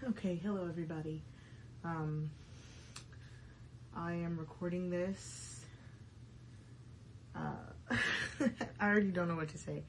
Okay, hello everybody. I am recording this. I already don't know what to say.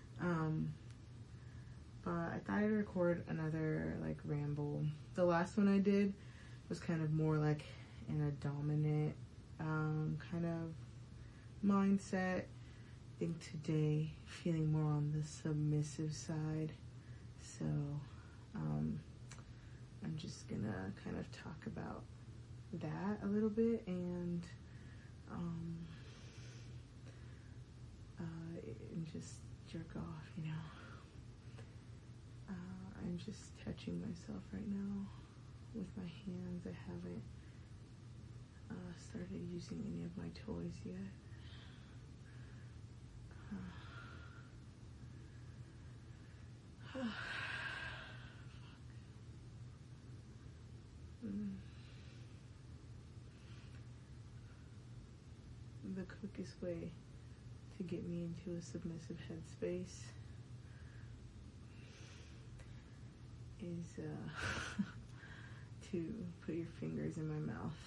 But I thought I'd record another ramble. The last one I did was kind of more like in a dominant kind of mindset. I think today feeling more on the submissive side. So I'm just gonna kind of talk about that a little bit and just jerk off, I'm just touching myself right now with my hands. I haven't started using any of my toys yet. The quickest way to get me into a submissive headspace is to put your fingers in my mouth.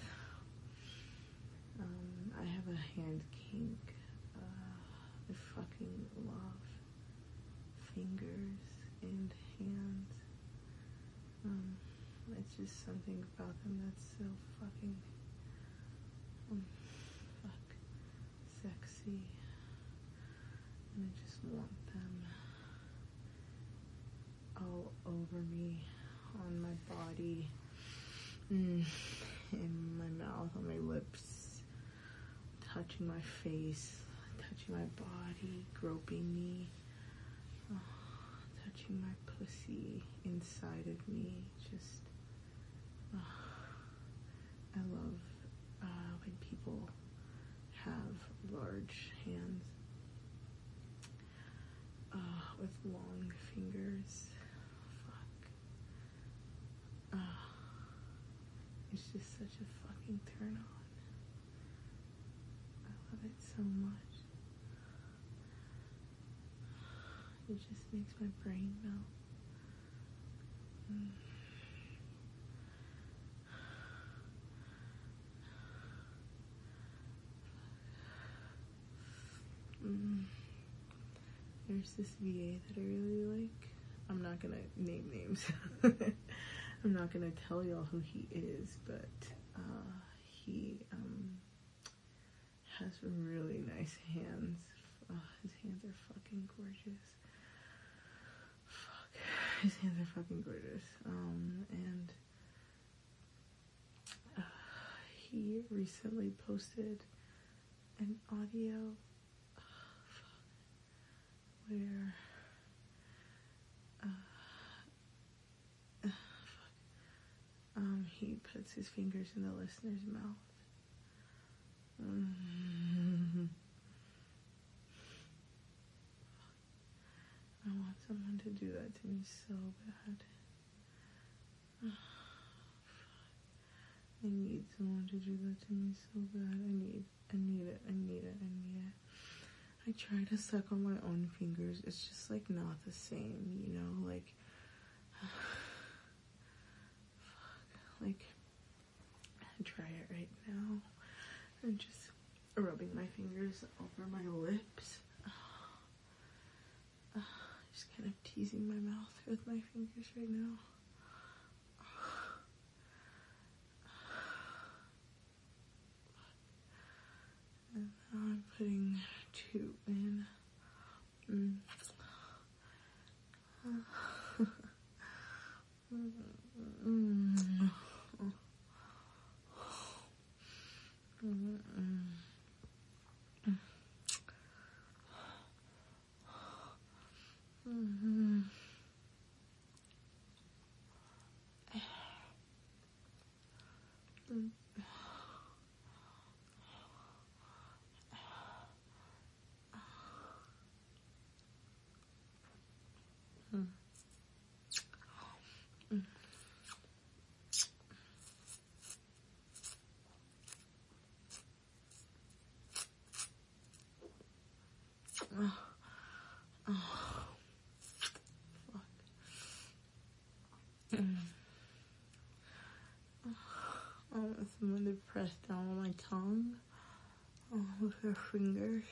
I have a hand kink. I fucking love fingers and hands. It's just something about them that's so fucking sexy, and I just want them all over me, on my body, in my mouth, on my lips, touching my face, touching my body, groping me, touching my pussy inside of me. Just I love when people have large hands with long fingers. It's just such a fucking turn on. I love it so much. It just makes my brain melt. There's this VA that I really like. I'm not gonna name names. I'm not gonna tell y'all who he is, but he has really nice hands. His hands are fucking gorgeous. His hands are fucking gorgeous. And he recently posted an audio where he puts his fingers in the listener's mouth. I want someone to do that to me so bad. I need someone to do that to me so bad. I need it. I try to suck on my own fingers. It's just not the same, I try it right now. I'm just rubbing my fingers over my lips. Just kind of teasing my mouth with my fingers right now. And now I'm putting 2 in. Someone to press down on my tongue with her fingers.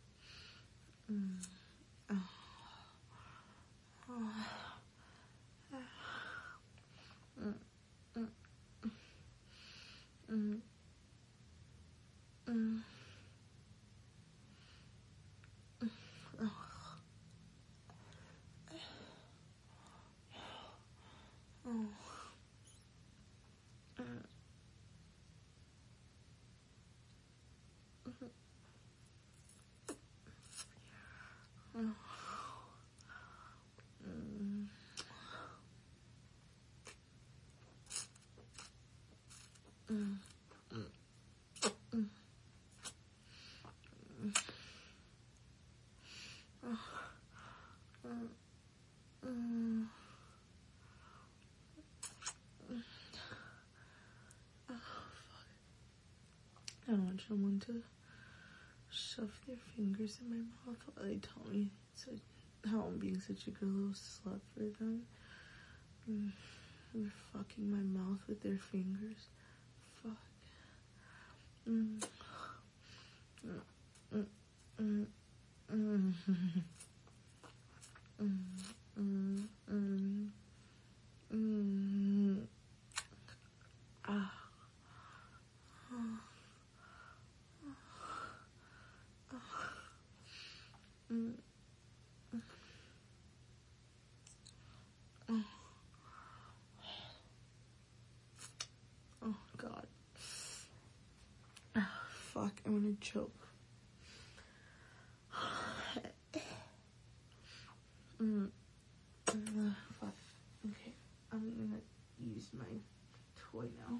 I don't want someone to shove their fingers in my mouth while they tell me how I'm being such a good little slut for them. They're fucking my mouth with their fingers. Fuck. Oh God. Fuck, I'm gonna choke. Fuck. Okay, I'm gonna use my toy now.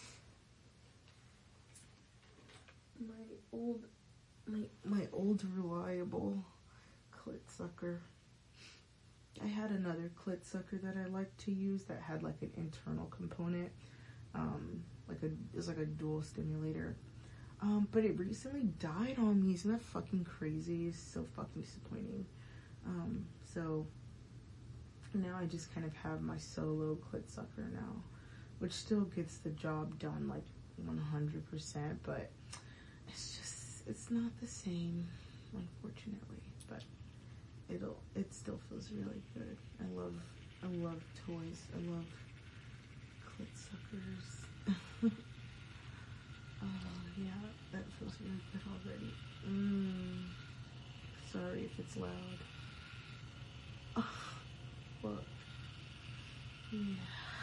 My old reliable clit sucker. I had another clit sucker that I liked to use that had like an internal component. It was like a dual stimulator. But it recently died on me. Isn't that fucking crazy? It's so fucking disappointing. So now I just kind of have my solo clit sucker now, which still gets the job done like 100%, but it's not the same, unfortunately, but it still feels really good. I love toys. I love clit suckers. Oh yeah, that feels really good already. Sorry if it's loud. Oh, fuck. Yeah.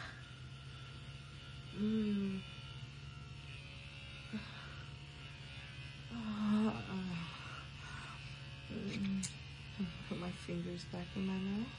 Put my fingers back in my mouth.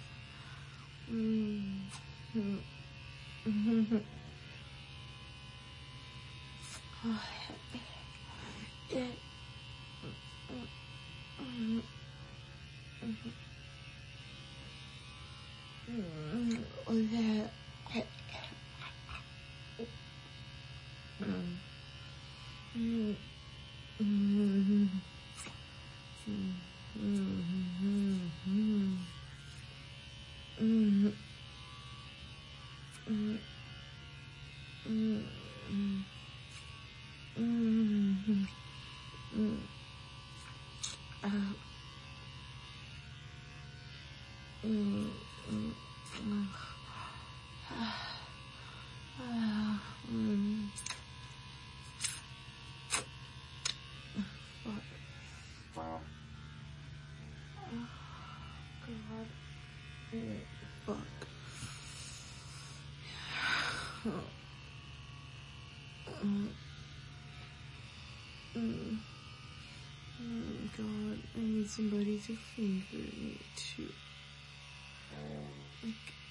God, I need somebody to finger me too. Like,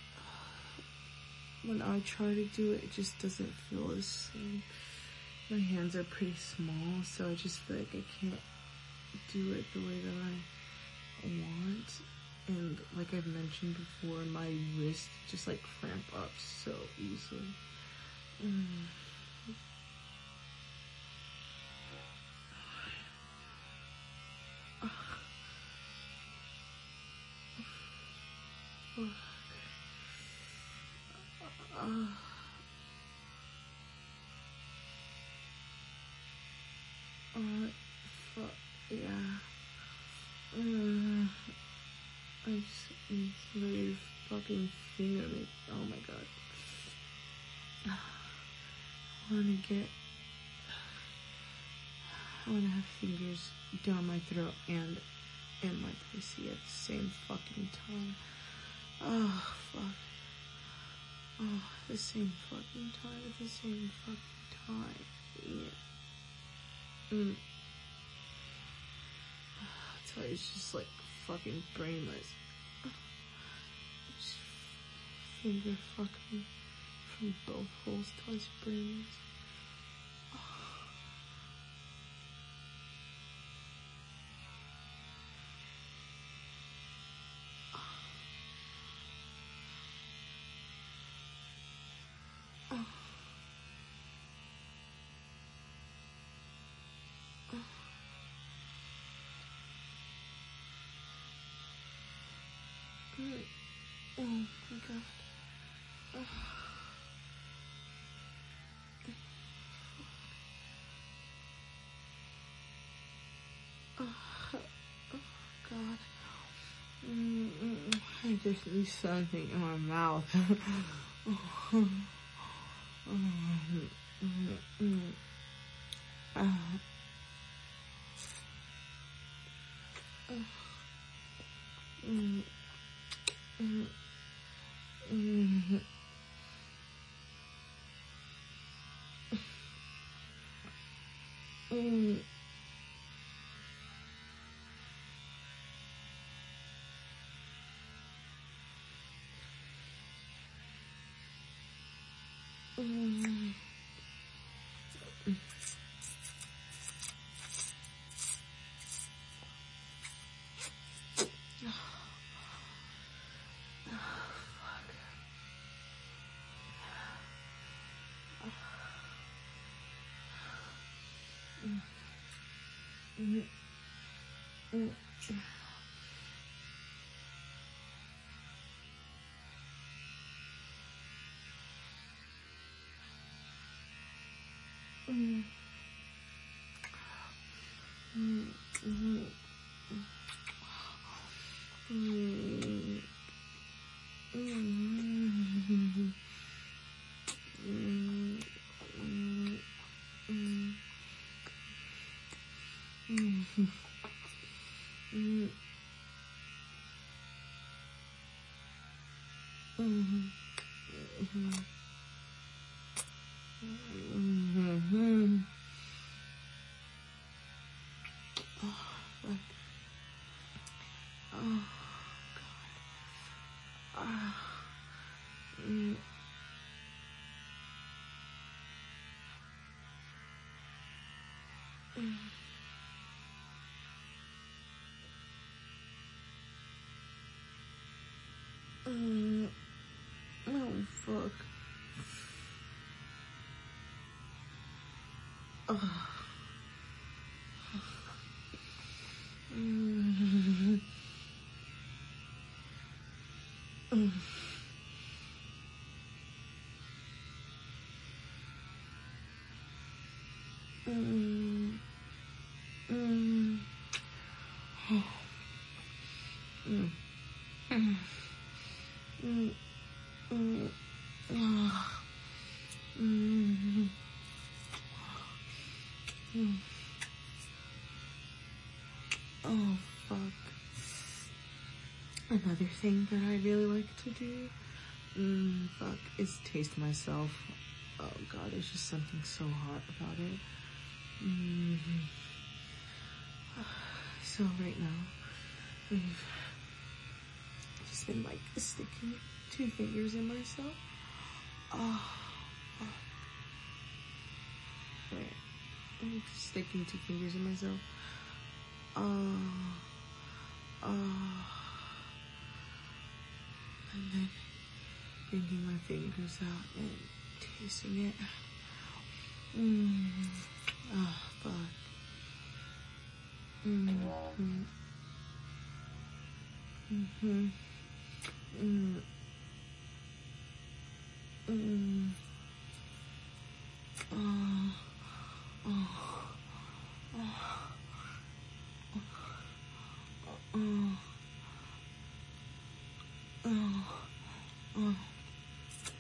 when I try to do it, it just doesn't feel the same. My hands are pretty small, so I just feel like I can't do it the way that I want. And like I've mentioned before, my wrist just like cramp up so easily. fucking finger me. Oh my god. I wanna have fingers down my throat and in my pussy at the same fucking time. Oh, fuck. Oh, at the same fucking time, at the same fucking time. Yeah. That's why it's just like fucking brainless. Just finger fucking from both holes till it's brainless. Oh my god. God. I just need something in my mouth. Oh, fuck. Oh, fuck. Another thing that I really like to do, fuck, is taste myself. Oh god, there's just something so hot about it. So right now, we've just been like sticking 2 fingers in myself. Oh, fuck. Wait, I'm just sticking 2 fingers in myself. And then bringing my fingers out and tasting it. Oh, fuck.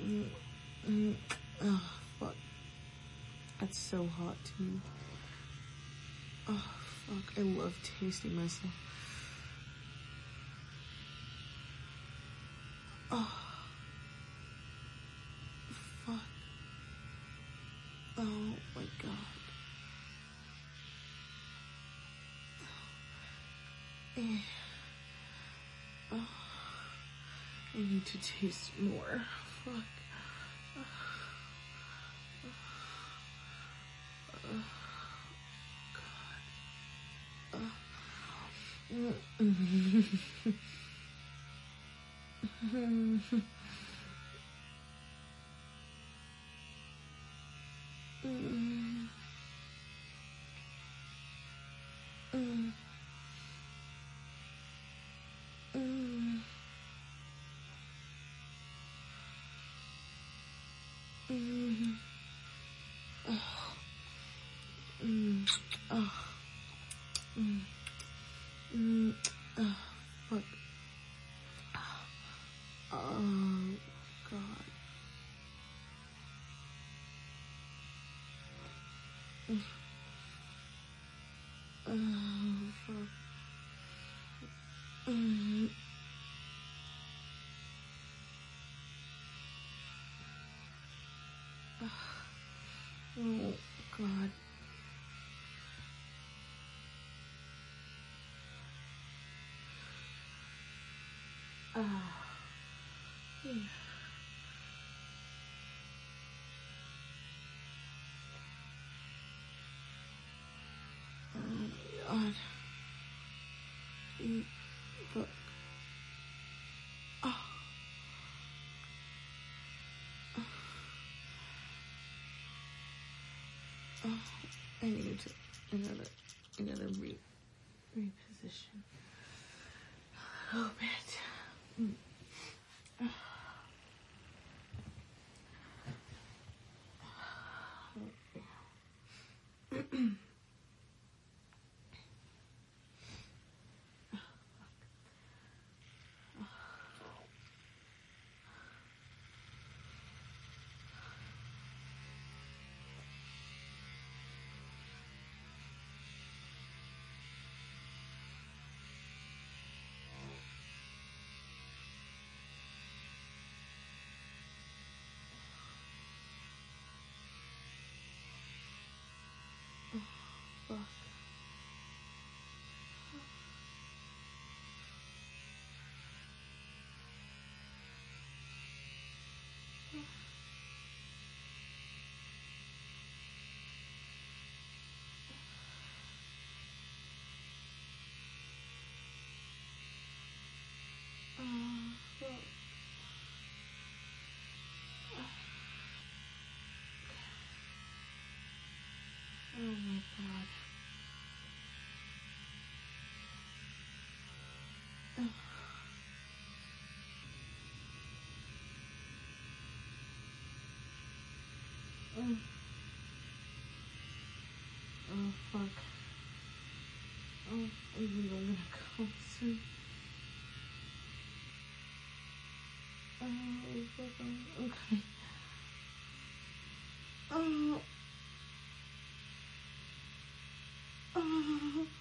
Oh, fuck. That's so hot to me. Oh, fuck. I love tasting myself. Oh. Fuck. Oh my god. Oh. I need to taste more. Fuck. Fuck. Oh, God. Oh, fuck. Oh, God. God. Fuck. Oh. Oh. I need to another reposition. Oh, man. Fuck. Oh my god. Oh, oh fuck. Oh, I think I'm gonna come soon. Oh, fuck. Okay. Oh. Oh.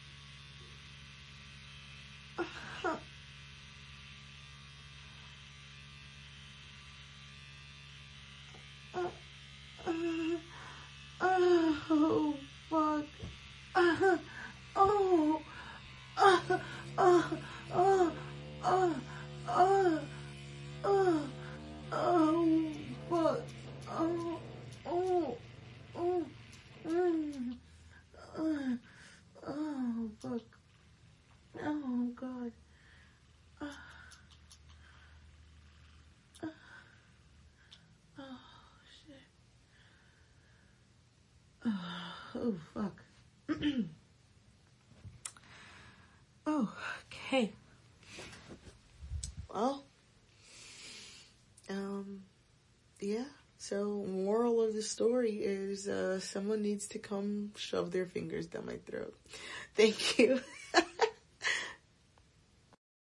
Oh, fuck. Oh. Oh. Oh. Oh. Oh. Oh. Oh, fuck. Oh. Oh. Oh. Oh, fuck. Oh, God. Oh, shit. Oh, fuck. Okay. Well, yeah. So, moral of the story is, someone needs to come shove their fingers down my throat. Thank you.